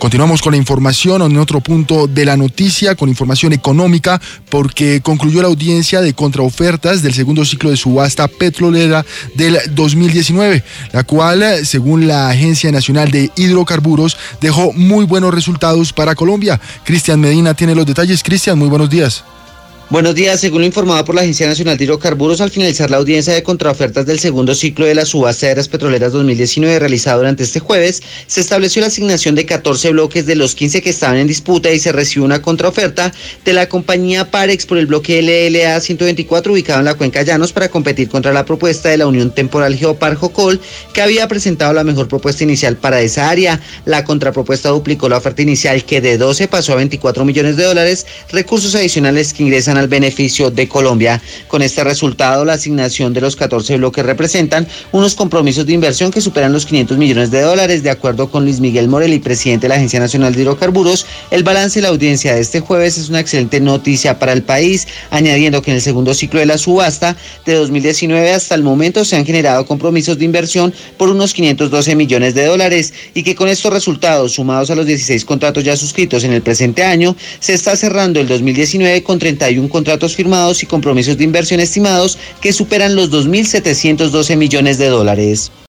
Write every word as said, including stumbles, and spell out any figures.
Continuamos con la información en otro punto de la noticia, con información económica, porque concluyó la audiencia de contraofertas del segundo ciclo de subasta petrolera del dos mil diecinueve, la cual, según la Agencia Nacional de Hidrocarburos, dejó muy buenos resultados para Colombia. Cristian Medina tiene los detalles. Cristian, muy buenos días. Buenos días. Según lo informado por la Agencia Nacional de Hidrocarburos, al finalizar la audiencia de contraofertas del segundo ciclo de la subasta de aguas petroleras dos mil diecinueve realizada durante este jueves, se estableció la asignación de catorce bloques de los quince que estaban en disputa y se recibió una contraoferta de la compañía Parex por el bloque L L A ciento veinticuatro ubicado en la Cuenca Llanos para competir contra la propuesta de la Unión Temporal Geopar-Jocol, que había presentado la mejor propuesta inicial para esa área. La contrapropuesta duplicó la oferta inicial, que de doce pasó a veinticuatro millones de dólares, recursos adicionales que ingresan a al beneficio de Colombia. Con este resultado, la asignación de los catorce bloques representan unos compromisos de inversión que superan los quinientos millones de dólares. De acuerdo con Luis Miguel Morelli, presidente de la Agencia Nacional de Hidrocarburos, el balance de la audiencia de este jueves es una excelente noticia para el país, añadiendo que en el segundo ciclo de la subasta de dos mil diecinueve hasta el momento se han generado compromisos de inversión por unos quinientos doce millones de dólares y que con estos resultados, sumados a los dieciséis contratos ya suscritos en el presente año, se está cerrando el dos mil diecinueve con treinta y uno contratos firmados y compromisos de inversión estimados que superan los dos mil setecientos doce millones de dólares.